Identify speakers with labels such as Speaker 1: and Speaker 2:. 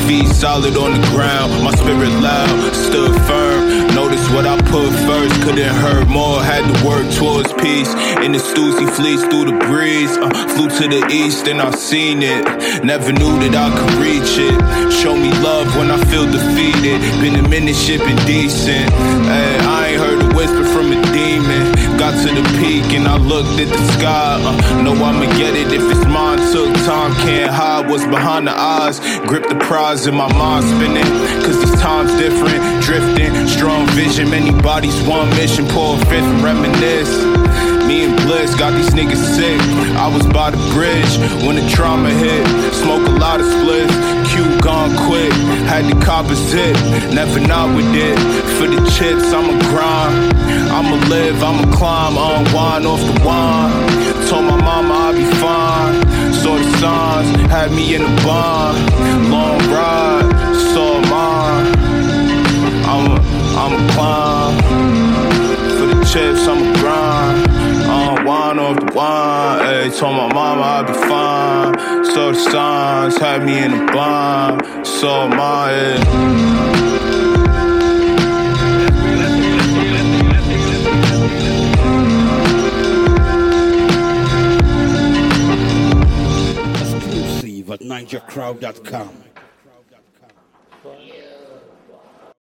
Speaker 1: feet solid on the ground, my spirit loud, stood firm. Notice what I put first, couldn't hurt more, had to work towards peace. In the Stussy fleece through the breeze, flew to the east and I seen it. Never knew that I could reach it. Show me love when I feel defeated. Been a minute shipping decent. Ay, I ain't heard a whisper from a demon. Got to the peak and I looked at the sky. Know I'ma get it if it's mine. Took time, can't hide what's behind the eyes. Grip the prize in my mind spinning. Cause these times different, drifting. Strong vision, many bodies, one mission. Pour a fifth and reminisce. Me and Bliss got these niggas sick. I was by the bridge when the trauma hit. Smoke a lot of splits, Q gone quick. Had the cop a zip, never not with it. For the chips, I'ma grind. I'ma live, I'ma climb, unwind off the wine. Told my mama I'd be fine. Saw the signs, had me in the bond. Long ride, saw mine. I'ma climb. For the chips, I'ma grind. Wine off the wine, ayy. Told my mama I'd be fine. Saw the signs, had me in the blind. Saw my head.
Speaker 2: Exclusive at NigerCrowd.com.